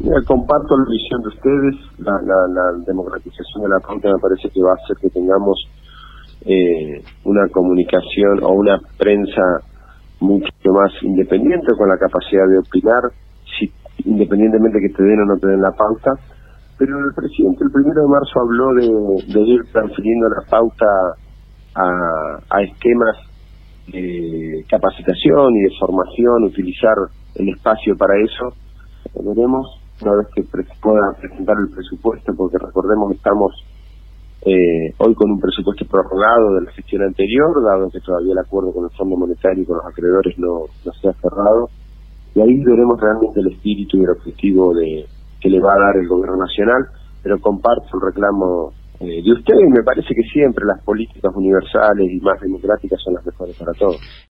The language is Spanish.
Mira, comparto la visión de ustedes. La democratización de la pauta me parece que va a hacer que tengamos una comunicación o una prensa mucho más independiente, con la capacidad de opinar, independientemente que te den o no te den la pauta. Pero el presidente el 1 de marzo habló de ir transfiriendo la pauta a esquemas de capacitación y de formación, utilizar el espacio para eso. Veremos una vez que pueda presentar el presupuesto, porque recordemos que estamos hoy con un presupuesto prorrogado de la gestión anterior, dado que todavía el acuerdo con el Fondo Monetario y con los acreedores no se ha cerrado, y ahí veremos realmente el espíritu y el objetivo que le va a dar el gobierno nacional. Pero comparto el reclamo de ustedes, y me parece que siempre las políticas universales y más democráticas son las mejores para todos.